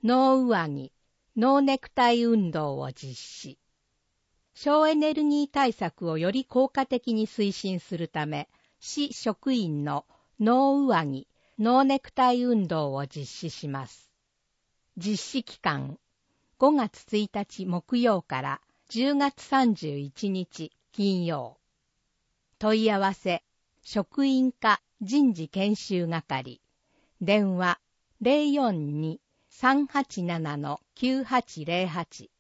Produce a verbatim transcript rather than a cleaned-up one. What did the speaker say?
ノー上着、ノーネクタイ運動を実施。省エネルギー対策をより効果的に推進するため、市職員のノー上着、ノーネクタイ運動を実施します。実施期間、ごがつついたち木曜からじゅうがつさんじゅういちにち金曜。問い合わせ、職員課人事研修係。電話 ゼロよんに さんはちなな きゅうはちゼロはち